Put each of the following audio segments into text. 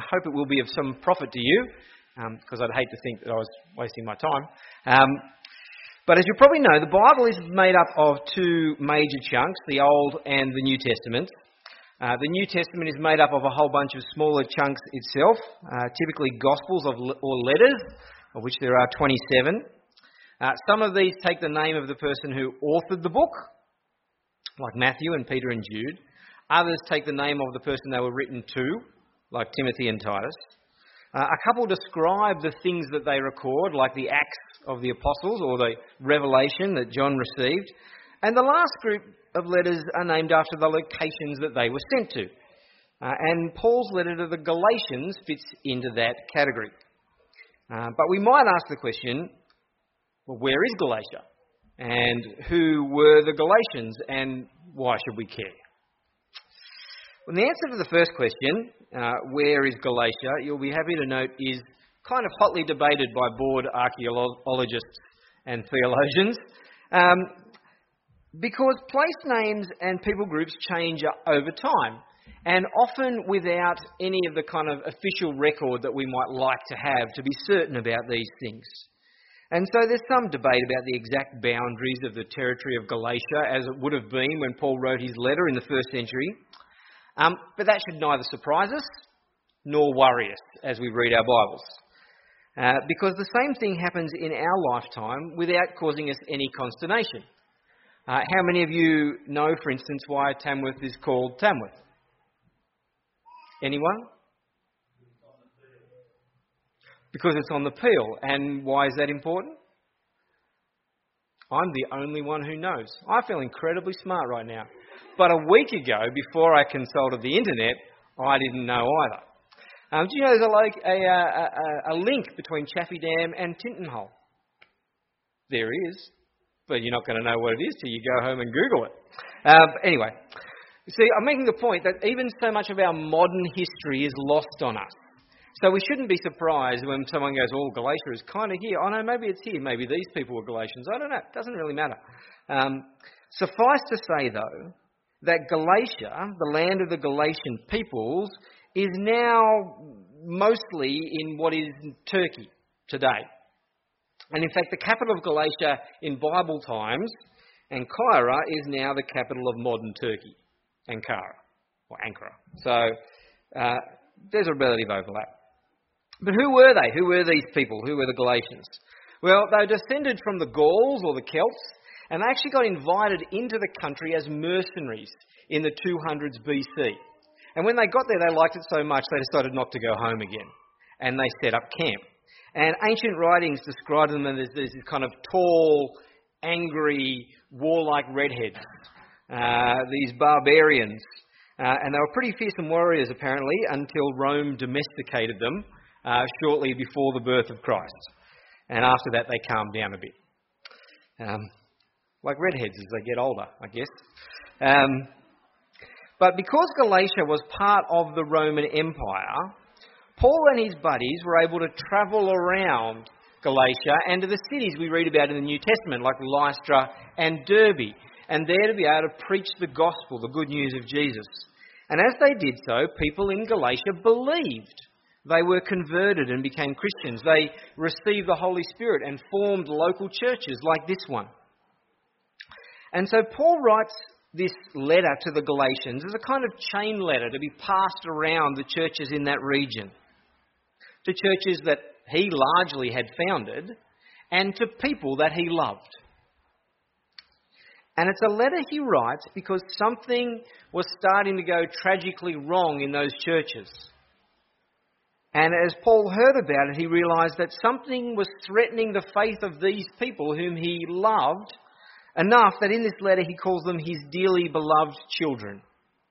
hope it will be of some profit to you, because I'd hate to think that I was wasting my time. But as you probably know, the Bible is made up of two major chunks, the Old and the New Testament. The New Testament is made up of a whole bunch of smaller chunks itself, typically Gospels or letters, of which there are 27. Some of these take the name of the person who authored the book, like Matthew and Peter and Jude. Others take the name of the person they were written to, like Timothy and Titus. A couple describe the things that they record, like the Acts of the Apostles or the Revelation that John received. And the last group of letters are named after the locations that they were sent to. And Paul's letter to the Galatians fits into that category. But we might ask the question, well, where is Galatia? And who were the Galatians? And why should we care? Well, the answer to the first question, where is Galatia, you'll be happy to note, is kind of hotly debated by bored archaeologists and theologians. Because place names and people groups change over time, and often without any of the kind of official record that we might like to have to be certain about these things. And so there's some debate about the exact boundaries of the territory of Galatia, as it would have been when Paul wrote his letter in the first century. But that should neither surprise us nor worry us as we read our Bibles. Because the same thing happens in our lifetime without causing us any consternation. How many of you know, for instance, why Tamworth is called Tamworth? Anyone? Because it's on the Peel. And why is that important? I'm the only one who knows. I feel incredibly smart right now. But a week ago, before I consulted the internet, I didn't know either. Do you know there's a link between Chaffey Dam and Tintinhull? There is. But you're not going to know what it is till you go home and Google it. Anyway, you see, I'm making the point that even so much of our modern history is lost on us. So we shouldn't be surprised when someone goes, oh, Galatia is kind of here. Oh, no, maybe it's here. Maybe these people were Galatians. I don't know. It doesn't really matter. Suffice to say, though, that Galatia, the land of the Galatian peoples, is now mostly in what is Turkey today. And in fact, the capital of Galatia in Bible times, Ankara, is now the capital of modern Turkey, Ankara, or Ankara. So there's a relative overlap. But who were they? Who were these people? Who were the Galatians? Well, they were descended from the Gauls or the Celts, and they actually got invited into the country as mercenaries in the 200s BC. And when they got there, they liked it so much they decided not to go home again, and they set up camp. And ancient writings describe them as these kind of tall, angry, warlike redheads, these barbarians. And they were pretty fearsome warriors, apparently, until Rome domesticated them shortly before the birth of Christ. And after that, they calmed down a bit. Like redheads as they get older, I guess. But because Galatia was part of the Roman Empire, Paul and his buddies were able to travel around Galatia and to the cities we read about in the New Testament, like Lystra and Derbe, and there to be able to preach the gospel, the good news of Jesus. And as they did so, people in Galatia believed. They were converted and became Christians. They received the Holy Spirit and formed local churches like this one. And so Paul writes this letter to the Galatians as a kind of chain letter to be passed around the churches in that region, to churches that he largely had founded and to people that he loved. And it's a letter he writes because something was starting to go tragically wrong in those churches. And as Paul heard about it, he realised that something was threatening the faith of these people whom he loved enough that in this letter he calls them his dearly beloved children.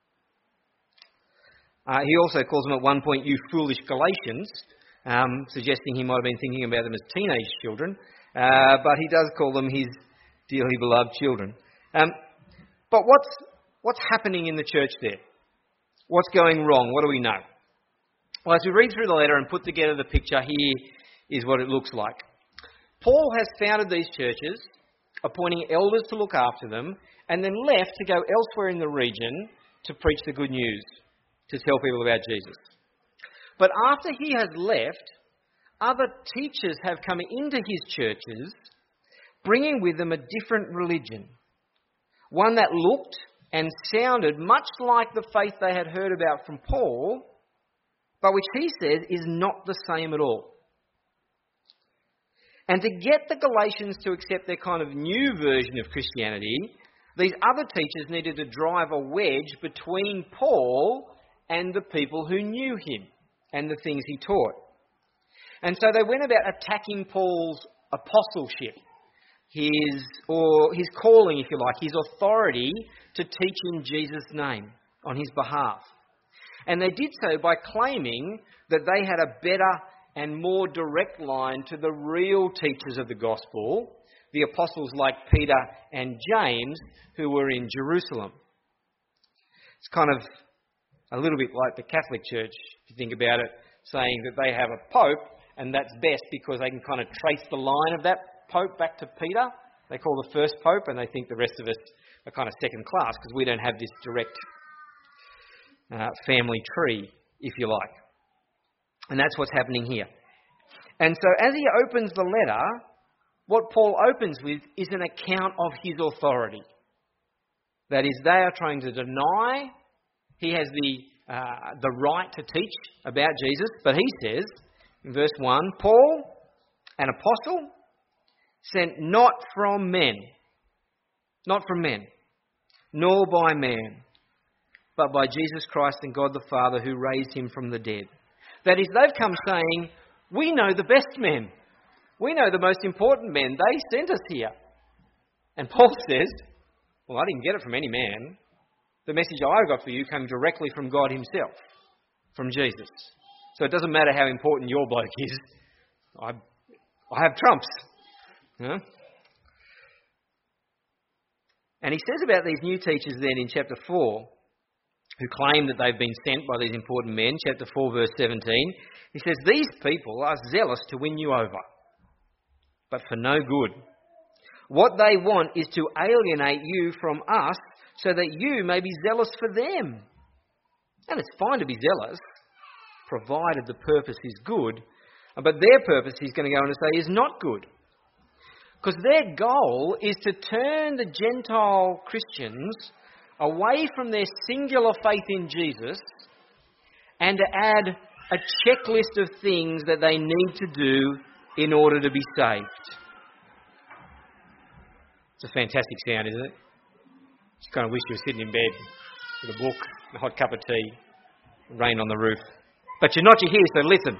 He also calls them at one point, you foolish Galatians, suggesting he might have been thinking about them as teenage children. But he does call them his dearly beloved children. But what's happening in the church there? What's going wrong? What do we know? Well, as we read through the letter and put together the picture, here is what it looks like. Paul has founded these churches, appointing elders to look after them, and then left to go elsewhere in the region to preach the good news, to tell people about Jesus. But after he has left, other teachers have come into his churches, bringing with them a different religion, one that looked and sounded much like the faith they had heard about from Paul, but which he says is not the same at all. And to get the Galatians to accept their kind of new version of Christianity, these other teachers needed to drive a wedge between Paul and the people who knew him and the things he taught. And so they went about attacking Paul's apostleship, his calling, if you like, his authority to teach in Jesus' name on his behalf. And they did so by claiming that they had a better and more direct line to the real teachers of the gospel, the apostles like Peter and James, who were in Jerusalem. It's kind of a little bit like the Catholic Church, if you think about it, saying that they have a pope, and that's best because they can kind of trace the line of that pope back to Peter. They call the first pope, and they think the rest of us are kind of second class because we don't have this direct family tree, if you like. And that's what's happening here. And so as he opens the letter, what Paul opens with is an account of his authority. That is, they are trying to deny he has the right to teach about Jesus. But he says, in verse 1, Paul, an apostle, sent not from men, nor by man, but by Jesus Christ and God the Father who raised him from the dead. That is, they've come saying, we know the best men. We know the most important men. They sent us here. And Paul says, well, I didn't get it from any man. The message I got for you came directly from God himself, from Jesus. So it doesn't matter how important your bloke is. I have trumps. You know? And he says about these new teachers then in chapter 4, who claim that they've been sent by these important men, chapter 4, verse 17, he says, these people are zealous to win you over, but for no good. What they want is to alienate you from us so that you may be zealous for them. And it's fine to be zealous, provided the purpose is good. But their purpose, he's going to go on to say, is not good. Because their goal is to turn the Gentile Christians away from their singular faith in Jesus and to add a checklist of things that they need to do in order to be saved. It's a fantastic sound, isn't it? You kind of wish you were sitting in bed with a book, a hot cup of tea, rain on the roof. But you're not, you're here, so listen.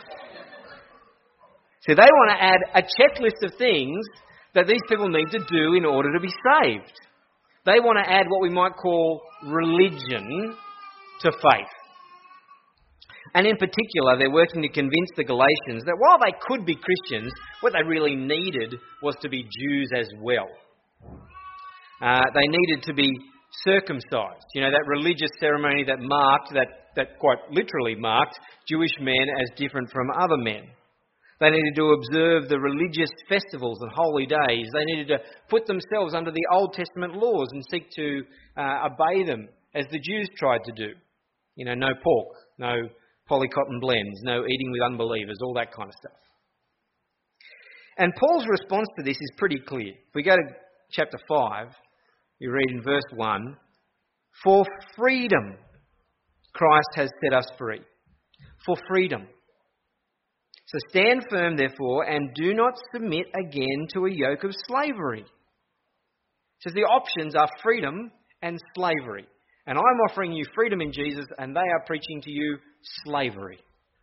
So they want to add a checklist of things that these people need to do in order to be saved. They want to add what we might call religion to faith. And in particular, they're working to convince the Galatians that while they could be Christians, what they really needed was to be Jews as well. They needed to be circumcised. You know, that religious ceremony that marked, that quite literally marked Jewish men as different from other men. They needed to observe the religious festivals and holy days. They needed to put themselves under the Old Testament laws and seek to obey them as the Jews tried to do. You know, no pork, no polycotton blends, no eating with unbelievers, all that kind of stuff. And Paul's response to this is pretty clear. If we go to chapter 5, you read in verse 1, for freedom Christ has set us free. For freedom. So stand firm, therefore, and do not submit again to a yoke of slavery. So the options are freedom and slavery. And I'm offering you freedom in Jesus, and they are preaching to you slavery.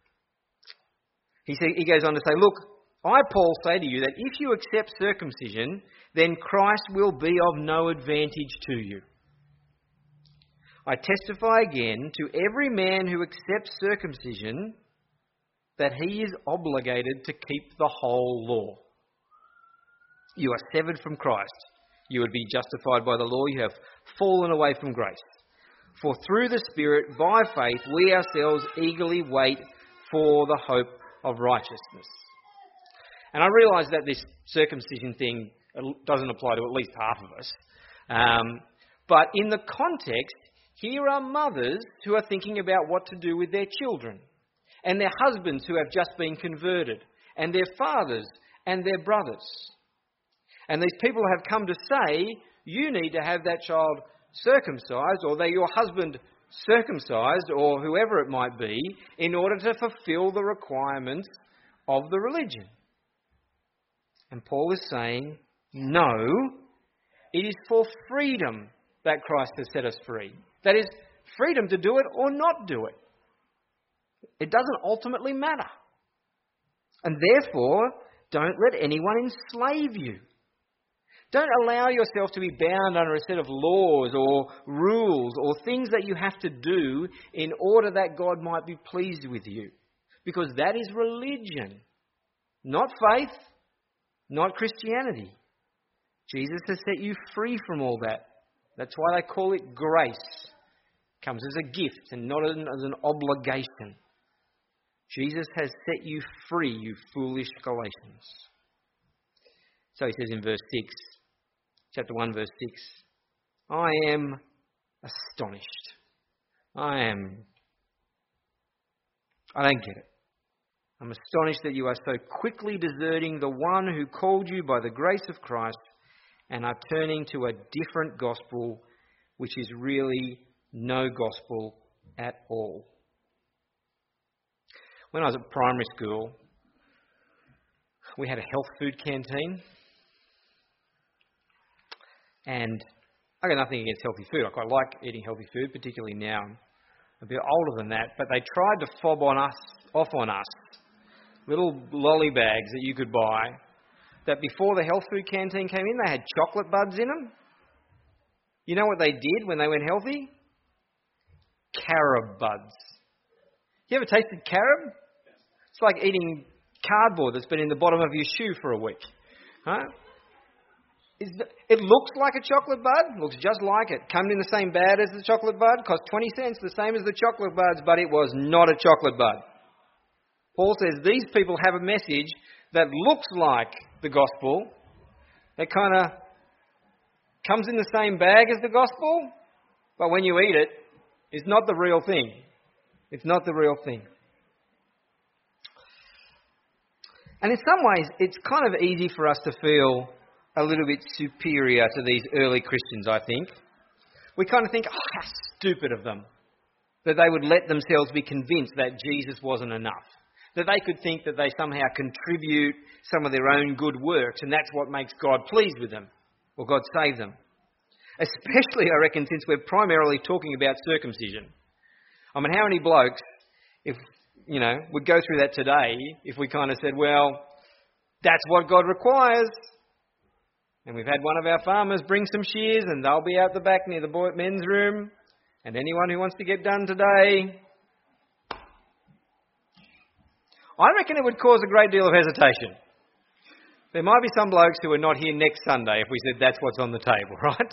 He goes on to say, look, I, Paul, say to you that if you accept circumcision, then Christ will be of no advantage to you. I testify again to every man who accepts circumcision that he is obligated to keep the whole law. You are severed from Christ. You would be justified by the law. You have fallen away from grace. For through the Spirit, by faith, we ourselves eagerly wait for the hope of righteousness. And I realise that this circumcision thing doesn't apply to at least half of us. But in the context, here are mothers who are thinking about what to do with their children. and their husbands who have just been converted, and their fathers and their brothers. And these people have come to say, you need to have that child circumcised, or that your husband circumcised, or whoever it might be, in order to fulfill the requirements of the religion. And Paul is saying, no, it is for freedom that Christ has set us free. That is, freedom to do it or not do it. It doesn't ultimately matter. And therefore, don't let anyone enslave you. Don't allow yourself to be bound under a set of laws or rules or things that you have to do in order that God might be pleased with you. Because that is religion, not faith, not Christianity. Jesus has set you free from all that. That's why they call it grace. It comes as a gift and not as an obligation. Jesus has set you free, you foolish Galatians. So he says in verse 6, chapter 1, verse 6, I am astonished. I don't get it. I'm astonished that you are so quickly deserting the one who called you by the grace of Christ and are turning to a different gospel, which is really no gospel at all. When I was at primary school, we had a health food canteen. And I got nothing against healthy food. I quite like eating healthy food, particularly now. I'm a bit older than that. But they tried to fob off on us, little lolly bags that you could buy, that before the health food canteen came in, they had chocolate buds in them. You know what they did when they went healthy? Carob buds. You ever tasted carob? It's like eating cardboard that's been in the bottom of your shoe for a week. Huh? It looks like a chocolate bud, looks just like it. Comes in the same bag as the chocolate bud, cost 20 cents, the same as the chocolate buds, but it was not a chocolate bud. Paul says these people have a message that looks like the gospel, that kind of comes in the same bag as the gospel, but when you eat it, it's not the real thing. It's not the real thing. And in some ways, it's kind of easy for us to feel a little bit superior to these early Christians, I think. We kind of think, oh, how stupid of them, that they would let themselves be convinced that Jesus wasn't enough, that they could think that they somehow contribute some of their own good works, and that's what makes God pleased with them, or God save them. Especially, I reckon, since we're primarily talking about circumcision. I mean, how many blokes, if, would go through that today if we kind of said, well, that's what God requires. And we've had one of our farmers bring some shears and they'll be out the back near the men's room. And anyone who wants to get done today, I reckon it would cause a great deal of hesitation. There might be some blokes who are not here next Sunday if we said that's what's on the table, right?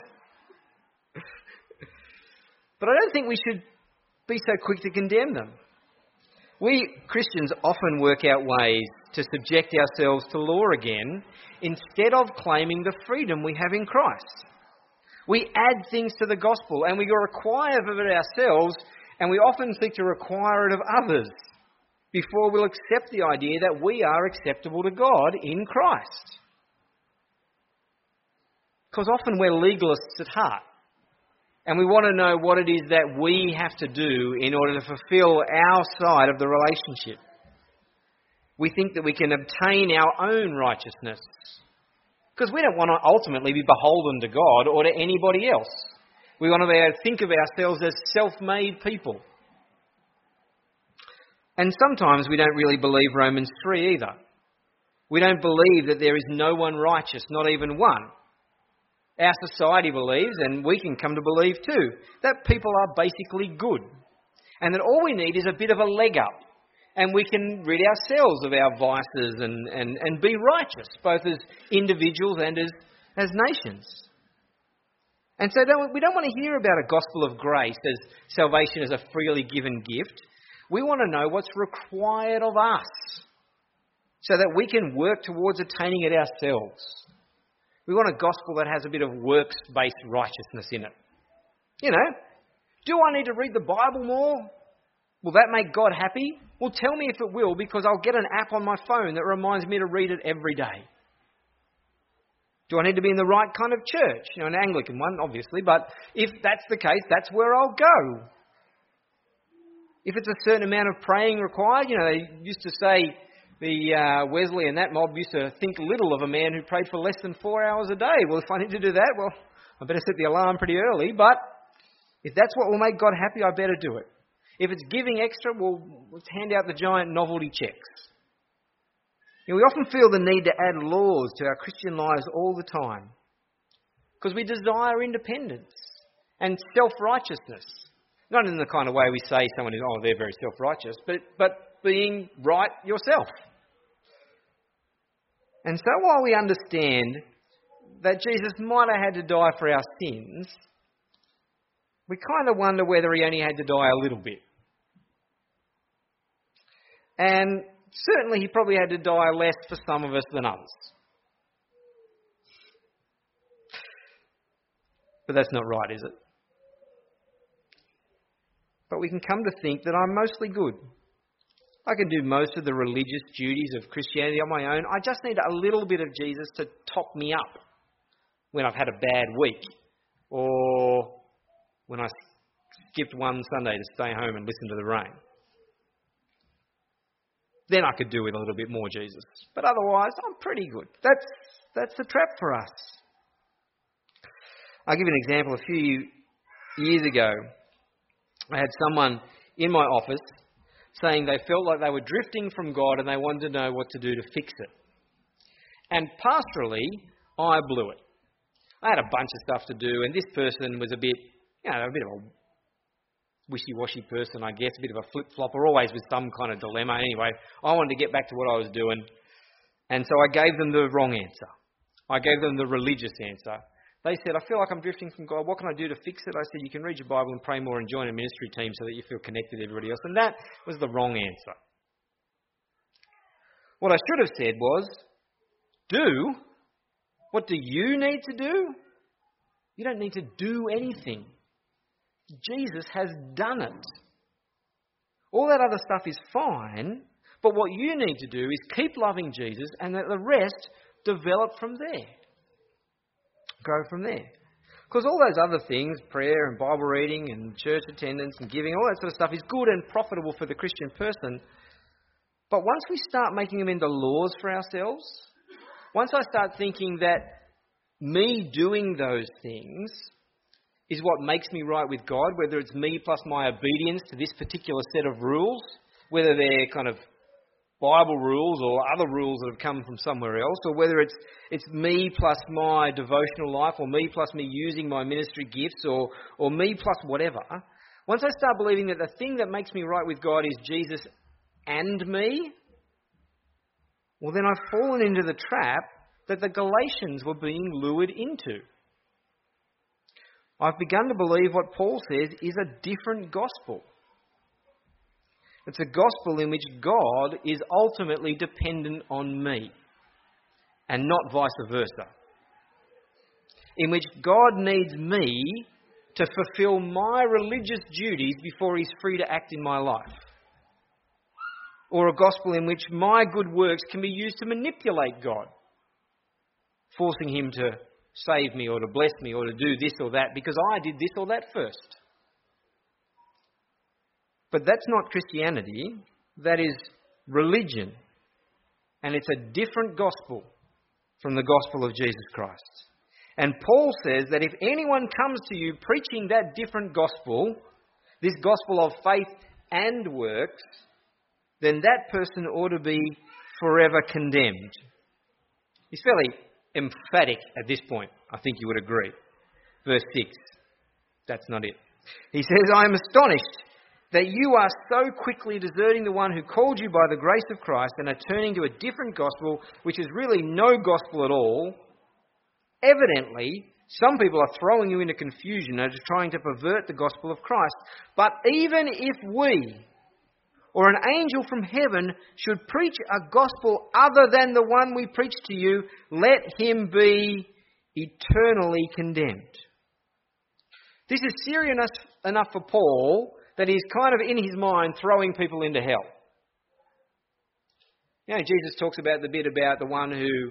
But I don't think we should be so quick to condemn them. We Christians often work out ways to subject ourselves to law again instead of claiming the freedom we have in Christ. We add things to the gospel and we require of it ourselves, and we often seek to require it of others before we'll accept the idea that we are acceptable to God in Christ. Because often we're legalists at heart. And we want to know what it is that we have to do in order to fulfill our side of the relationship. We think that we can obtain our own righteousness because we don't want to ultimately be beholden to God or to anybody else. We want to be able to think of ourselves as self-made people. And sometimes we don't really believe Romans 3 either. We don't believe that there is no one righteous, not even one. Our society believes, and we can come to believe too, that people are basically good. And that all we need is a bit of a leg up. And we can rid ourselves of our vices and be righteous, both as individuals and as nations. And so we don't want to hear about a gospel of grace as salvation as a freely given gift. We want to know what's required of us so that we can work towards attaining it ourselves. We want a gospel that has a bit of works-based righteousness in it. Do I need to read the Bible more? Will that make God happy? Well, tell me if it will, because I'll get an app on my phone that reminds me to read it every day. Do I need to be in the right kind of church? An Anglican one, obviously, but if that's the case, that's where I'll go. If it's a certain amount of praying required, they used to say, the Wesley and that mob used to think little of a man who prayed for less than 4 hours a day. Well, if I need to do that, well, I better set the alarm pretty early, but if that's what will make God happy, I better do it. If it's giving extra, well, let's hand out the giant novelty checks. We often feel the need to add laws to our Christian lives all the time because we desire independence and self-righteousness. Not in the kind of way we say someone is, they're very self-righteous, but being right yourself. And so while we understand that Jesus might have had to die for our sins, we kind of wonder whether he only had to die a little bit. And certainly he probably had to die less for some of us than others. But that's not right, is it? But we can come to think that I'm mostly good. I can do most of the religious duties of Christianity on my own. I just need a little bit of Jesus to top me up when I've had a bad week, or when I skipped one Sunday to stay home and listen to the rain. Then I could do with a little bit more Jesus. But otherwise, I'm pretty good. That's the trap for us. I'll give you an example. A few years ago, I had someone in my office saying they felt like they were drifting from God and they wanted to know what to do to fix it. And pastorally, I blew it. I had a bunch of stuff to do, and this person was a bit of a wishy-washy person, I guess, a bit of a flip-flopper, always with some kind of dilemma. Anyway, I wanted to get back to what I was doing, and so I gave them the wrong answer. I gave them the religious answer. They said, I feel like I'm drifting from God. What can I do to fix it? I said, you can read your Bible and pray more and join a ministry team so that you feel connected to everybody else. And that was the wrong answer. What I should have said was, what do you need to do? You don't need to do anything. Jesus has done it. All that other stuff is fine, but what you need to do is keep loving Jesus and let the rest develop from there. Grow from there. Because all those other things, prayer and Bible reading and church attendance and giving, all that sort of stuff is good and profitable for the Christian person. But once we start making them into laws for ourselves, once I start thinking that me doing those things is what makes me right with God, whether it's me plus my obedience to this particular set of rules, whether they're kind of Bible rules or other rules that have come from somewhere else, or whether it's me plus my devotional life, or me plus me using my ministry gifts, or me plus whatever. Once I start believing that the thing that makes me right with God is Jesus and me, well, then I've fallen into the trap that the Galatians were being lured into. I've begun to believe what Paul says is a different gospel. It's a gospel in which God is ultimately dependent on me, and not vice versa. In which God needs me to fulfill my religious duties before he's free to act in my life. Or a gospel in which my good works can be used to manipulate God, forcing him to save me or to bless me or to do this or that because I did this or that first. But that's not Christianity. That is religion. And it's a different gospel from the gospel of Jesus Christ. And Paul says that if anyone comes to you preaching that different gospel, this gospel of faith and works, then that person ought to be forever condemned. He's fairly emphatic at this point, I think you would agree. Verse 6. That's not it. He says, I am astonished that you are so quickly deserting the one who called you by the grace of Christ and are turning to a different gospel, which is really no gospel at all. Evidently, some people are throwing you into confusion and are trying to pervert the gospel of Christ. But even if we, or an angel from heaven, should preach a gospel other than the one we preach to you, let him be eternally condemned. This is serious enough for Paul that he's kind of in his mind throwing people into hell. You know, Jesus talks about the bit about the one who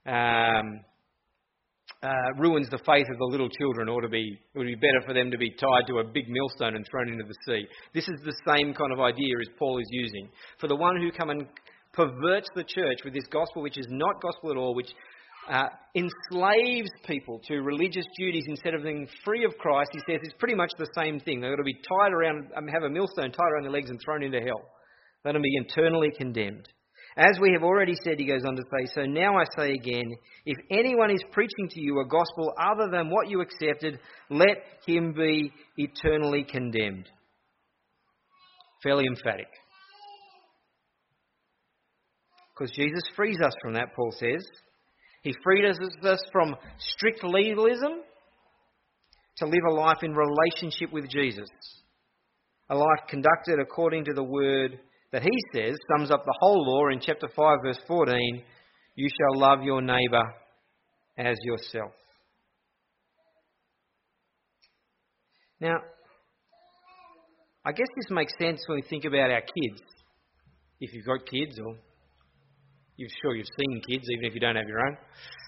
ruins the faith of the little children. It would be better for them to be tied to a big millstone and thrown into the sea. This is the same kind of idea as Paul is using. For the one who come and perverts the church with this gospel, which is not gospel at all, which enslaves people to religious duties instead of being free of Christ, he says it's pretty much the same thing. They've got to be tied around, have a millstone tied around their legs and thrown into hell. Let them be eternally condemned. As we have already said, he goes on to say, so now I say again, if anyone is preaching to you a gospel other than what you accepted, let him be eternally condemned. Fairly emphatic. Because Jesus frees us from that, Paul says. He freed us from strict legalism to live a life in relationship with Jesus. A life conducted according to the word that he says sums up the whole law in chapter 5 verse 14, you shall love your neighbour as yourself. Now, I guess this makes sense when we think about our kids. If you've got kids, or you're sure you've seen kids, even if you don't have your own.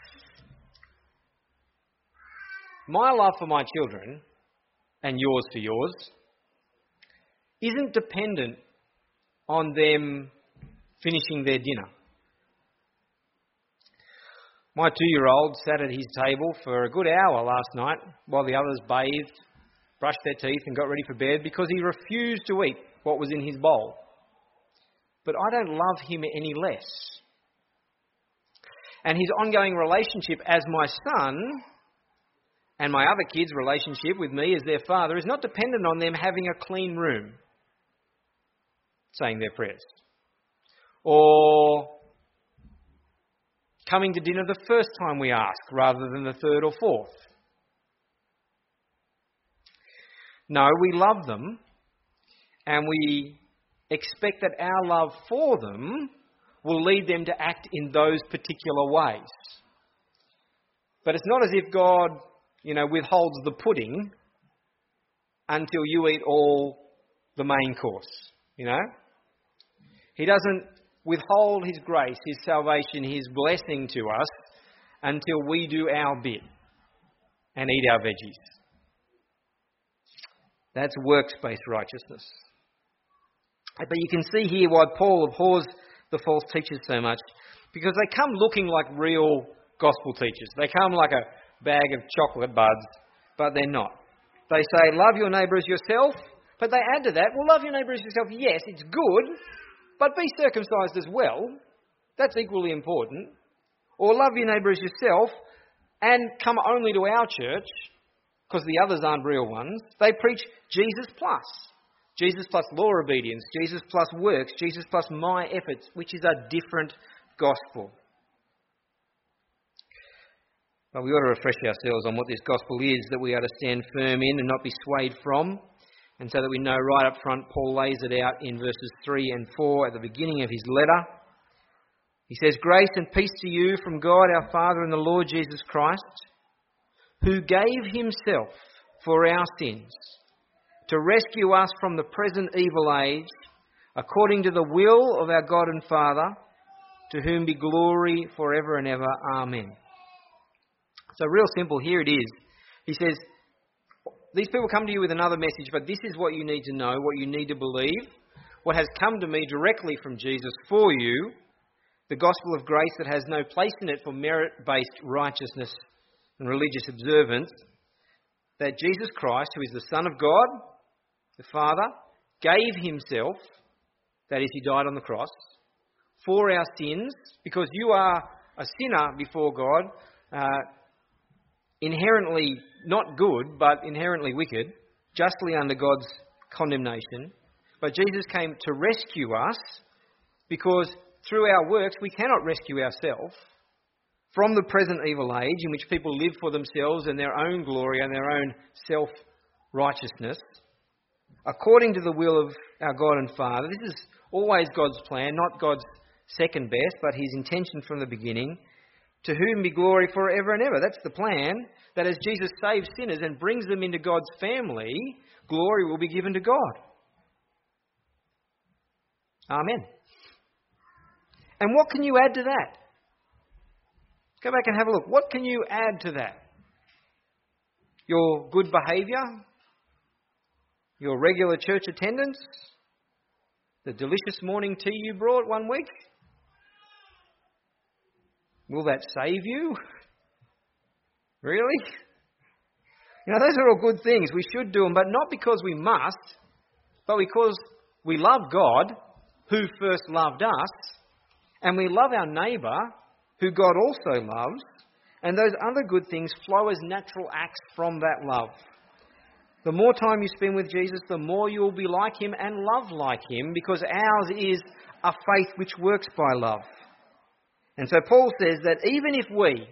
My love for my children, and yours for yours, isn't dependent on them finishing their dinner. My 2-year-old sat at his table for a good hour last night while the others bathed, brushed their teeth and got ready for bed because he refused to eat what was in his bowl. But I don't love him any less. And his ongoing relationship as my son and my other kids' relationship with me as their father is not dependent on them having a clean room, saying their prayers, or coming to dinner the first time we ask rather than the third or fourth. No, we love them and we expect that our love for them will lead them to act in those particular ways. But it's not as if God, withholds the pudding until you eat all the main course, He doesn't withhold his grace, his salvation, his blessing to us until we do our bit and eat our veggies. That's works-based righteousness. But you can see here why Paul abhors the false teachers so much, because they come looking like real gospel teachers. They come like a bag of chocolate buds, but they're not. They say, love your neighbour as yourself, but they add to that, well, love your neighbour as yourself, yes, it's good, but be circumcised as well. That's equally important. Or love your neighbour as yourself and come only to our church, because the others aren't real ones. They preach Jesus plus. Jesus plus law obedience, Jesus plus works, Jesus plus my efforts, which is a different gospel. But we ought to refresh ourselves on what this gospel is that we are to stand firm in and not be swayed from. And so that we know right up front, Paul lays it out in verses 3 and 4 at the beginning of his letter. He says, grace and peace to you from God our Father and the Lord Jesus Christ, who gave himself for our sins, to rescue us from the present evil age, according to the will of our God and Father, to whom be glory forever and ever. Amen. So real simple, here it is. He says, these people come to you with another message, but this is what you need to know, what you need to believe, what has come to me directly from Jesus for you, the gospel of grace that has no place in it for merit-based righteousness and religious observance, that Jesus Christ, who is the Son of God, the Father, gave himself, that is, he died on the cross, for our sins, because you are a sinner before God, inherently not good, but inherently wicked, justly under God's condemnation. But Jesus came to rescue us, because through our works we cannot rescue ourselves from the present evil age in which people live for themselves and their own glory and their own self-righteousness, according to the will of our God and Father. This is always God's plan, not God's second best, but his intention from the beginning, to whom be glory forever and ever. That's the plan, that as Jesus saves sinners and brings them into God's family, glory will be given to God. Amen. And what can you add to that? Go back and have a look. What can you add to that? Your good behaviour? Your regular church attendance? The delicious morning tea you brought one week? Will that save you? Really? Those are all good things. We should do them, but not because we must, but because we love God, who first loved us, and we love our neighbour, who God also loves, and those other good things flow as natural acts from that love. The more time you spend with Jesus, the more you will be like him and love like him, because ours is a faith which works by love. And so Paul says that even if we,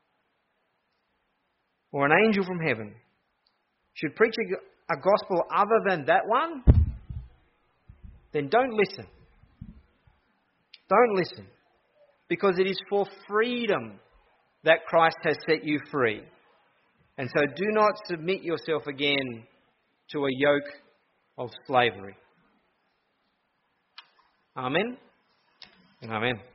or an angel from heaven, should preach a gospel other than that one, then don't listen. Don't listen. Because it is for freedom that Christ has set you free. And so do not submit yourself again to a yoke of slavery. Amen? Amen.